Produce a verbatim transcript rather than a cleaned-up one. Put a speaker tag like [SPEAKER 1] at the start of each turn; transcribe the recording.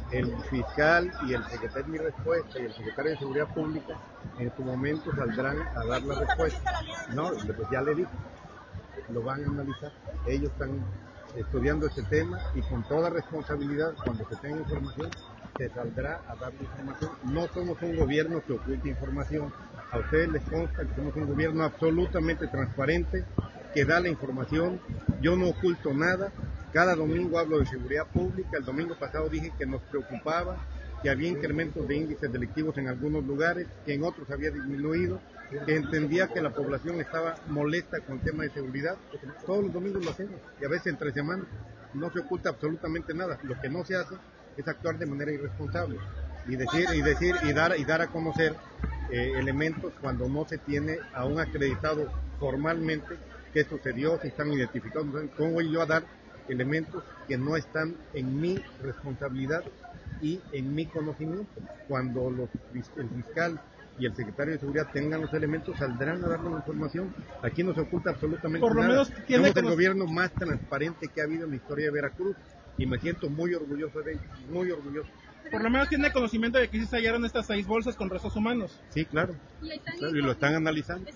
[SPEAKER 1] el fiscal y el secretario de mi respuesta y el secretario de Seguridad Pública en su momento saldrán a dar la respuesta. No, pues ya le dije, lo van a analizar. Ellos están estudiando este tema y con toda responsabilidad, cuando se tenga información, se saldrá a dar la información. No somos un gobierno que oculte información. A ustedes les consta que somos un gobierno absolutamente transparente, que da la información. Yo no oculto nada. Cada domingo hablo de seguridad pública. El domingo pasado dije que nos preocupaba, que había incrementos de índices delictivos en algunos lugares, que en otros había disminuido, que entendía que la población estaba molesta con el tema de seguridad. Todos los domingos lo hacemos, y a veces entre semanas. No se oculta absolutamente nada. Lo que no se hace es actuar de manera irresponsable y decir y decir y dar y dar a conocer eh, elementos cuando no se tiene aún acreditado formalmente qué sucedió, si están identificados. ¿Cómo voy yo a dar elementos que no están en mi responsabilidad y en mi conocimiento? Cuando los, el fiscal y el secretario de Seguridad tengan los elementos, saldrán a darle la información. Aquí no se oculta absolutamente
[SPEAKER 2] Por lo
[SPEAKER 1] nada.
[SPEAKER 2] menos tiene
[SPEAKER 1] Somos el
[SPEAKER 2] conoc-
[SPEAKER 1] gobierno más transparente que ha habido en la historia de Veracruz y me siento muy orgulloso de ello, muy orgulloso.
[SPEAKER 2] Por lo menos tiene conocimiento de que sí se hallaron estas seis bolsas con restos humanos.
[SPEAKER 1] Sí, claro, claro, y lo están analizando.